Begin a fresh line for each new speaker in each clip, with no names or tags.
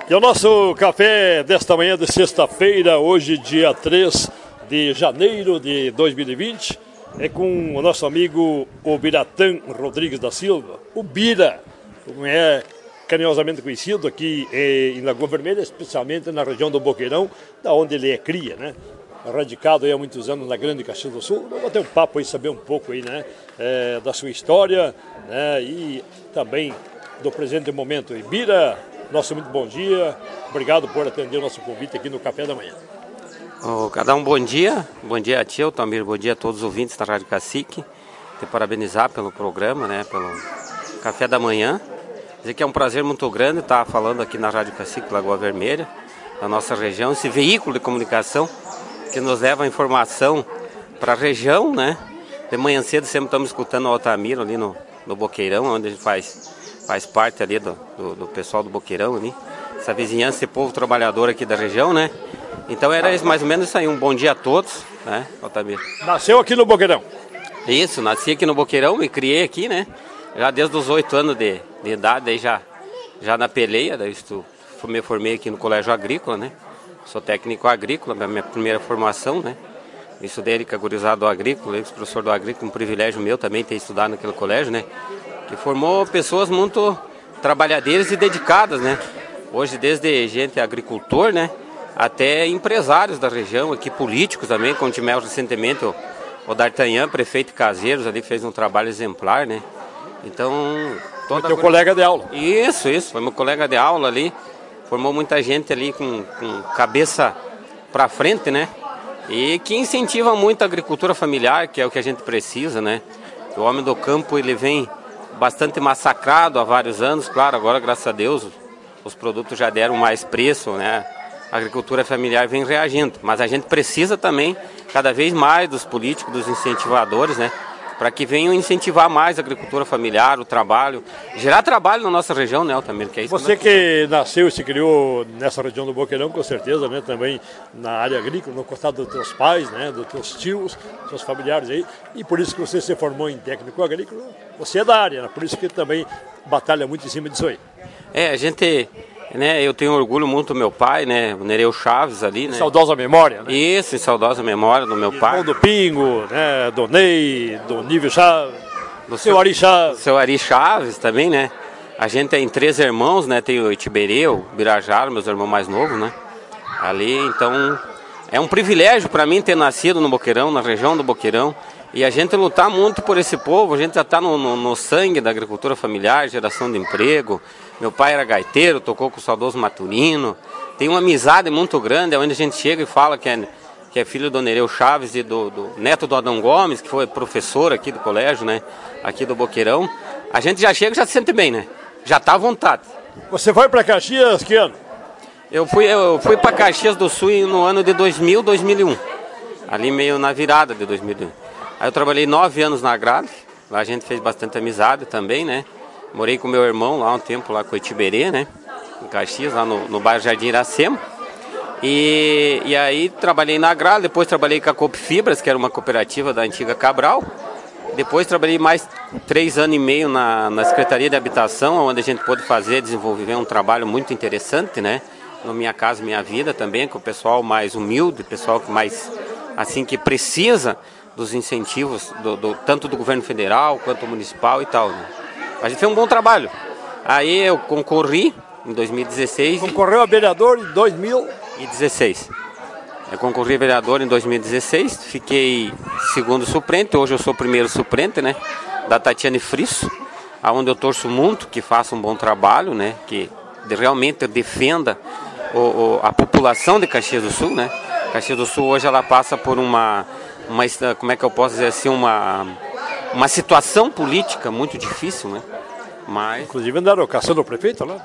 E o nosso café desta manhã de sexta-feira, hoje dia 3 de janeiro de 2020, é com o nosso amigo o Biratã Rodrigues da Silva, o Bira, como é carinhosamente conhecido aqui em Lagoa Vermelha, especialmente na região do Boqueirão, da onde ele é cria, né? Radicado aí há muitos anos na Grande Caxias do Sul. Vamos bater um papo aí, saber um pouco aí, né, da sua história, né, e também do presente momento. E Bira, nosso muito bom dia, obrigado por atender o nosso convite aqui no Café da Manhã.
Cada um bom dia a ti, Altamir, bom dia a todos os ouvintes da Rádio Cacique, te parabenizar pelo programa, né, pelo Café da Manhã, dizer que é um prazer muito grande estar falando aqui na Rádio Cacique Lagoa Vermelha, da nossa região, esse veículo de comunicação que nos leva a informação para a região, né, de manhã cedo sempre estamos escutando o Altamir ali no Boqueirão, onde a gente faz parte ali do pessoal do Boqueirão ali, essa vizinhança e povo trabalhador aqui da região, né? Então era mais ou menos isso aí, um bom dia a todos, né, Altamir?
Nasceu aqui no Boqueirão?
Isso, nasci aqui no Boqueirão, me criei aqui, né? Já desde os 8 anos de idade, aí já na peleia, daí me formei aqui no Colégio Agrícola, né? Sou técnico agrícola, minha primeira formação, né? Estudei com a gurizada do agrícola, professor do agrícola, um privilégio meu também ter estudado naquele colégio, né? Que formou pessoas muito trabalhadeiras e dedicadas, né? Hoje, desde gente agricultor, né? Até empresários da região, aqui políticos também, como tivemos recentemente o D'Artagnan, prefeito Caseiros, ali fez um trabalho exemplar, né? Então...
Foi teu colega de aula.
Isso, foi meu colega de aula ali, formou muita gente ali com cabeça para frente, né? E que incentiva muito a agricultura familiar, que é o que a gente precisa, né? O homem do campo, ele vem bastante massacrado há vários anos, claro, agora, graças a Deus, os produtos já deram mais preço, né? A agricultura familiar vem reagindo, mas a gente precisa também, cada vez mais, dos políticos, dos incentivadores, né? Para que venham incentivar mais a agricultura familiar, o trabalho, gerar trabalho na nossa região, né, Altamir? Que é isso.
Você que nasceu e se criou nessa região do Boqueirão, com certeza, né, também na área agrícola, no costado dos teus pais, né, dos teus tios, seus familiares aí, e por isso que você se formou em técnico agrícola, você é da área, né, por isso que também batalha muito em cima disso aí.
A gente... Né, eu tenho orgulho muito do meu pai, né, o Nereu Chaves ali, né?
Saudosa memória, né?
Isso, em saudosa memória do meu pai.
Do Pingo, né, do Ney, do Nível Chaves, do seu Ari Chaves.
Seu Ari Chaves também, né? A gente tem 3 irmãos, né, tem o Itiberê, o Birajara, meus irmãos mais novos, né? Ali, então, é um privilégio para mim ter nascido no Boqueirão, na região do Boqueirão. E a gente lutar muito por esse povo, a gente já está no sangue da agricultura familiar, geração de emprego. Meu pai era gaiteiro, tocou com o saudoso Maturino. Tem uma amizade muito grande, onde a gente chega e fala que é filho do Nereu Chaves e do neto do Adão Gomes, que foi professor aqui do colégio, né? Aqui do Boqueirão. A gente já chega e já se sente bem, né? Já está à vontade.
Você foi para Caxias que ano?
Eu fui para Caxias do Sul no ano de 2000, 2001. Ali meio na virada de 2001. Aí eu trabalhei 9 anos na Agrale, lá a gente fez bastante amizade também, né? Morei com meu irmão lá um tempo, lá com o Itiberê, né? Em Caxias, lá no bairro Jardim Iracema. E aí trabalhei na Agrale, depois trabalhei com a Coop Fibras, que era uma cooperativa da antiga Cabral. Depois trabalhei mais 3 anos e meio na Secretaria de Habitação, onde a gente pôde desenvolver um trabalho muito interessante, né? No Minha Casa Minha Vida também, com o pessoal mais humilde, pessoal que mais, assim, que precisa dos incentivos, tanto do governo federal quanto municipal e tal, né? A gente fez um bom trabalho. Aí eu concorri em 2016.
Concorreu a vereador em
2016. Eu concorri a vereador em 2016, fiquei segundo suplente, hoje eu sou primeiro suplente, né? Da Tatiane Frisso, aonde eu torço muito que faça um bom trabalho, né? Que realmente defenda a população de Caxias do Sul, né? Caxias do Sul hoje ela passa por como é que eu posso dizer assim, uma situação política muito difícil, né? Mas...
Inclusive andaram caçando o prefeito lá?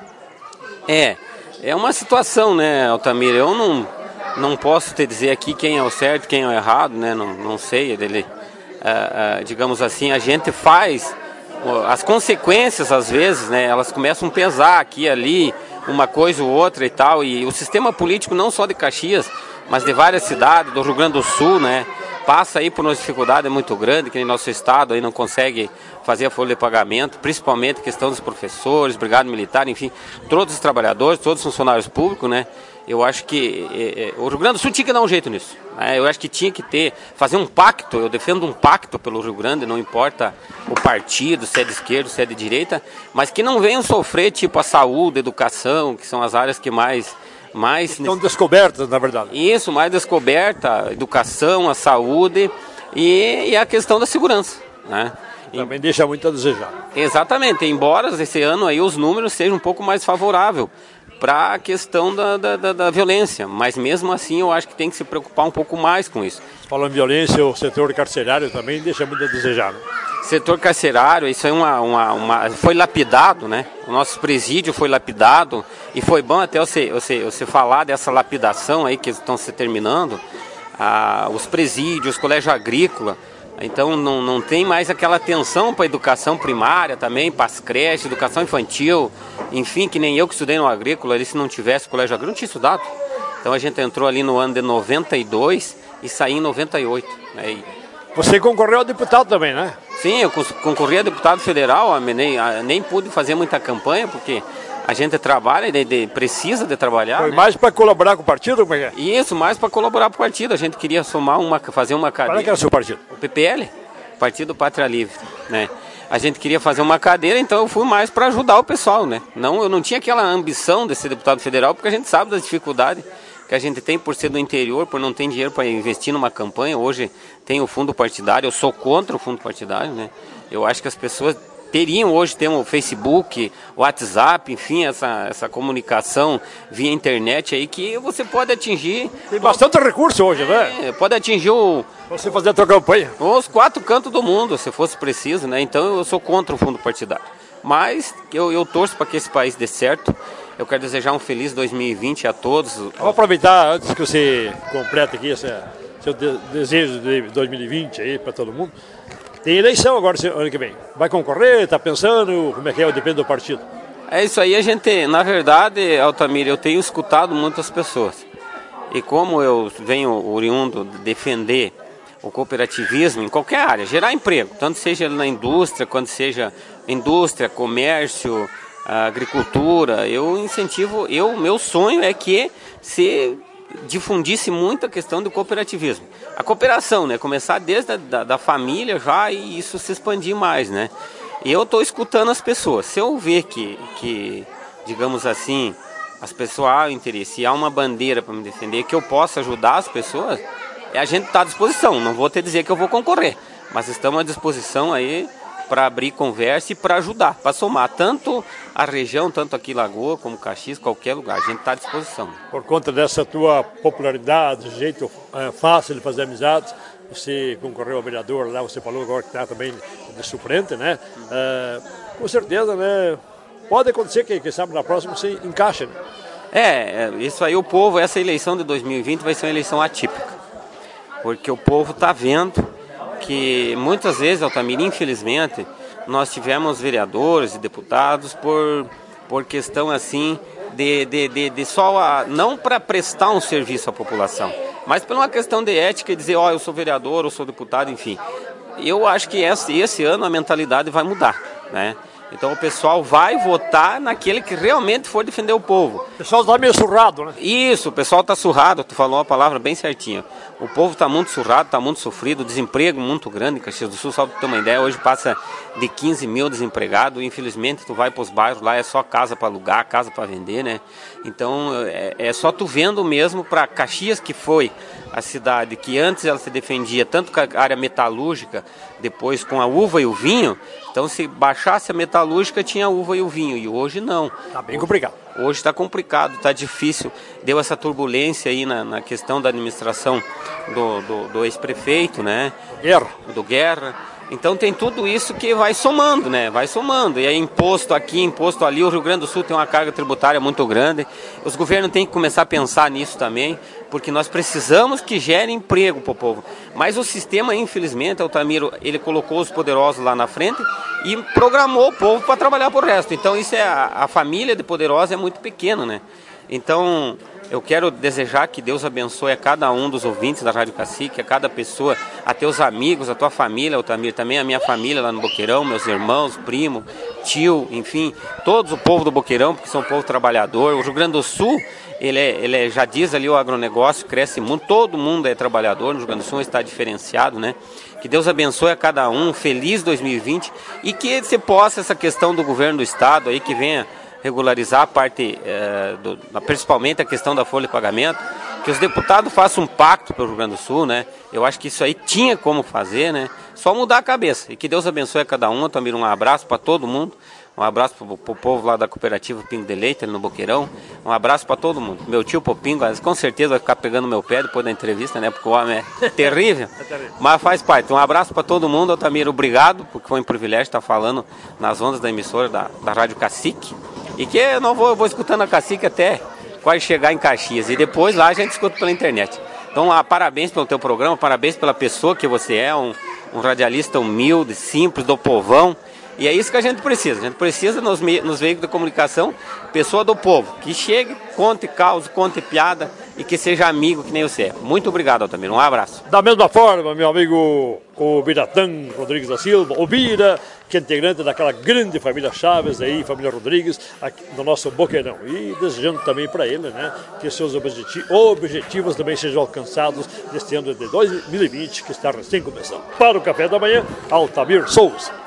É uma situação, né, Altamir? Eu não posso te dizer aqui quem é o certo, quem é o errado, né? Não sei. Digamos assim, a gente faz... As consequências, às vezes, né, elas começam a pesar aqui e ali, uma coisa ou outra e tal. E o sistema político, não só de Caxias, mas de várias cidades, do Rio Grande do Sul, né? passa aí por uma dificuldade muito grande, que nem nosso estado aí não consegue fazer a folha de pagamento, principalmente a questão dos professores, brigada militar, enfim, todos os trabalhadores, todos os funcionários públicos, né? Eu acho que o Rio Grande do Sul tinha que dar um jeito nisso, né? Eu acho que tinha que fazer um pacto, eu defendo um pacto pelo Rio Grande, não importa o partido, se é de esquerda, se é de direita, mas que não venham sofrer tipo a saúde, a educação, que são as áreas que mais
estão descobertas, na verdade.
Isso, mais descoberta, a educação, a saúde e a questão da segurança, né?
Também deixa muito a desejar.
Exatamente, embora esse ano aí os números sejam um pouco mais favoráveis para a questão da violência, mas mesmo assim eu acho que tem que se preocupar um pouco mais com isso.
Falando em violência, o setor carcerário também deixa muito a desejar, né?
Setor carcerário, isso aí foi lapidado, né? O nosso presídio foi lapidado e foi bom até você falar dessa lapidação aí que estão se terminando, os presídios, colégio agrícola. Então não tem mais aquela atenção para a educação primária também, para as creches, educação infantil, enfim, que nem eu que estudei no agrícola, ali se não tivesse colégio agrícola, não tinha estudado. Então a gente entrou ali no ano de 92 e saí em 98. Né?
Você concorreu a deputado também, né?
Sim, eu concorri a deputado federal, nem pude fazer muita campanha, porque a gente trabalha, precisa de trabalhar.
Foi,
né?
Mais para colaborar com o partido? Como é que é?
Isso, mais para colaborar com o partido. A gente queria fazer uma cadeira.
Qual é que era o seu partido?
O PPL, Partido Pátria Livre, né? A gente queria fazer uma cadeira, então eu fui mais para ajudar o pessoal, né? Eu não tinha aquela ambição de ser deputado federal, porque a gente sabe das dificuldades que a gente tem por ser do interior, por não ter dinheiro para investir numa campanha. Hoje tem o fundo partidário, eu sou contra o fundo partidário, né? Eu acho que as pessoas teriam hoje ter um Facebook, WhatsApp, enfim, essa comunicação via internet aí que você pode atingir.
Tem bastante recurso hoje, né?
Pode atingir
você fazer a tua campanha.
Os 4 cantos do mundo, se fosse preciso, né? Então eu sou contra o fundo partidário. Mas eu torço para que esse país dê certo. Eu quero desejar um feliz 2020 a todos.
Vou aproveitar, antes que você complete aqui seu desejo de 2020 aí para todo mundo. Tem eleição agora, ano que vem. Vai concorrer? Está pensando? Como é que é? Depende do partido.
É isso aí, na verdade, Altamir, eu tenho escutado muitas pessoas. E como eu venho oriundo defender o cooperativismo em qualquer área, gerar emprego, tanto seja na indústria, quanto seja indústria, comércio, agricultura, eu incentivo, meu sonho é que se difundisse muito a questão do cooperativismo. A cooperação, né? Começar desde da família já e isso se expandir mais, né? E eu estou escutando as pessoas. Se eu ver que digamos assim, as pessoas há interesse e há uma bandeira para me defender, que eu possa ajudar as pessoas, a gente está à disposição. Não vou te dizer que eu vou concorrer, mas estamos à disposição aí para abrir conversa e para ajudar, para somar tanto a região, tanto aqui Lagoa como Caxias, qualquer lugar, a gente está à disposição.
Por conta dessa tua popularidade, jeito fácil de fazer amizades, você concorreu ao vereador lá, você falou agora que está também de suplente, né? Com certeza, né? Pode acontecer que sabe, na próxima você encaixa, né?
Isso aí o povo, essa eleição de 2020 vai ser uma eleição atípica, porque o povo está vendo que muitas vezes, Altamir, infelizmente, nós tivemos vereadores e deputados por questão assim de só não para prestar um serviço à população, mas por uma questão de ética e dizer, eu sou vereador, eu sou deputado, enfim. Eu acho que esse ano a mentalidade vai mudar, né? Então o pessoal vai votar naquele que realmente for defender o povo.
O pessoal está meio surrado, né?
Isso, o pessoal está surrado, tu falou a palavra bem certinha. O povo está muito surrado, está muito sofrido, o desemprego muito grande em Caxias do Sul, só para ter uma ideia, hoje passa de 15 mil desempregados, infelizmente tu vai para os bairros lá, é só casa para alugar, casa para vender, né? Então é só tu vendo mesmo para Caxias, que foi a cidade que antes ela se defendia tanto com a área metalúrgica, depois com a uva e o vinho. Então se baixasse a metalúrgica tinha a uva e o vinho, e hoje não.
Está bem complicado.
Hoje está complicado, está difícil, deu essa turbulência aí na questão da administração do ex-prefeito, né? Do Guerra. Então tem tudo isso que vai somando, né? Vai somando. E aí imposto aqui, imposto ali. O Rio Grande do Sul tem uma carga tributária muito grande. Os governos têm que começar a pensar nisso também, porque nós precisamos que gere emprego para o povo. Mas o sistema, infelizmente, Altamiro, ele colocou os poderosos lá na frente e programou o povo para trabalhar por resto. Então isso a família de poderosos é muito pequena, né? Então Eu quero desejar que Deus abençoe a cada um dos ouvintes da Rádio Cacique, a cada pessoa, a teus amigos, a tua família, Altamir, também a minha família lá no Boqueirão, meus irmãos, primo, tio, enfim, todos o povo do Boqueirão, porque são um povo trabalhador. O Rio Grande do Sul, já diz ali, o agronegócio cresce muito, todo mundo é trabalhador, no Rio Grande do Sul está diferenciado, né? Que Deus abençoe a cada um, feliz 2020, e que se possa essa questão do governo do estado aí, que venha regularizar a parte, principalmente a questão da folha de pagamento, que os deputados façam um pacto pelo Rio Grande do Sul, né? Eu acho que isso aí tinha como fazer, né? Só mudar a cabeça. E que Deus abençoe a cada um. Tamir, um abraço para todo mundo. Um abraço para o povo lá da cooperativa Pingo de Leite, ali no Boqueirão. Um abraço para todo mundo. Meu tio Popingo, com certeza vai ficar pegando meu pé depois da entrevista, né? Porque o homem é terrível. Mas faz parte. Um abraço para todo mundo. Altamir, obrigado, porque foi um privilégio estar falando nas ondas da emissora da Rádio Cacique. E que eu vou escutando a Cacique até quase chegar em Caxias. E depois lá a gente escuta pela internet. Então, parabéns pelo teu programa, parabéns pela pessoa que você é, um radialista humilde, simples, do povão. E é isso que a gente precisa. A gente precisa nos veículos de comunicação, pessoa do povo, que chegue, conte causa, conte piada e que seja amigo que nem você é. Muito obrigado, Altamir. Um abraço.
Da mesma forma, meu amigo o Biratã Rodrigues da Silva, o Bira, que é integrante daquela grande família Chaves aí, família Rodrigues, aqui no nosso Boqueirão. E desejando também para ele, né, que seus objetivos também sejam alcançados neste ano de 2020, que está recém começando. Para o Café da Manhã, Altamir Souza.